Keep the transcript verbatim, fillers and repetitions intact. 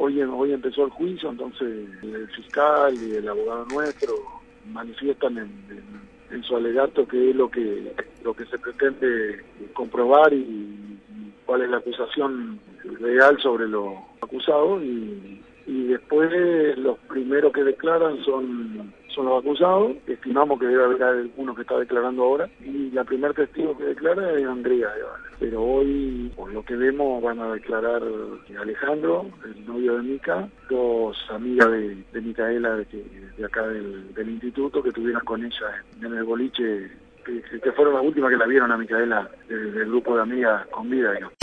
hoy, hoy empezó el juicio, entonces el fiscal y el abogado nuestro manifiestan en, en, en su alegato qué es lo que lo que se pretende comprobar y, y cuál es la acusación real sobre los acusados, y, y después los primeros que declaran son son los acusados. Estimamos que debe haber alguno que está declarando ahora, y la primer testigo que declara es Andrea, pero hoy, por lo que vemos, van a declarar Alejandro, el novio de Mica, dos amigas de, de Micaela de, de acá del, del instituto, que estuvieron con ella en el boliche, que, que fueron las últimas que la vieron a Micaela del, del grupo de amigas con vida, digamos.